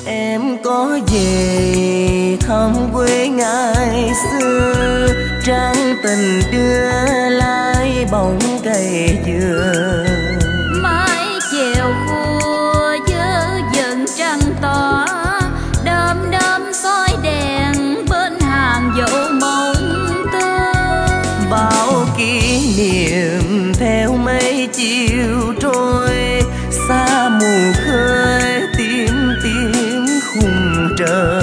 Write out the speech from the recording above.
Em có về thăm quê ngày xưa, trăng tình đưa lại bóng cây dừa. Mái chèo khua dơ dần trăng tỏ, đom đóm soi đèn bên hàng dậu mộng tơ. Bao kỷ niệm theo mấy chiều trôi, xa mù khơi tím tím khung trời.